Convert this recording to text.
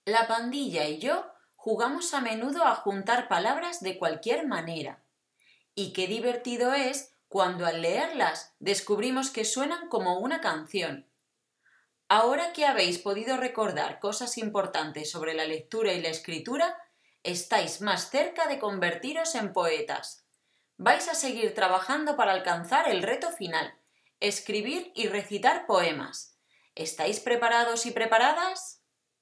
La pandilla y yo jugamos a menudo a juntar palabras de cualquier manera. Y qué divertido es cuando al leerlas descubrimos que suenan como una canción. Ahora que habéis podido recordar cosas importantes sobre la lectura y la escritura, estáis más cerca de convertiros en poetas. Vais a seguir trabajando para alcanzar el reto final, escribir y recitar poemas. ¿Estáis preparados y preparadas?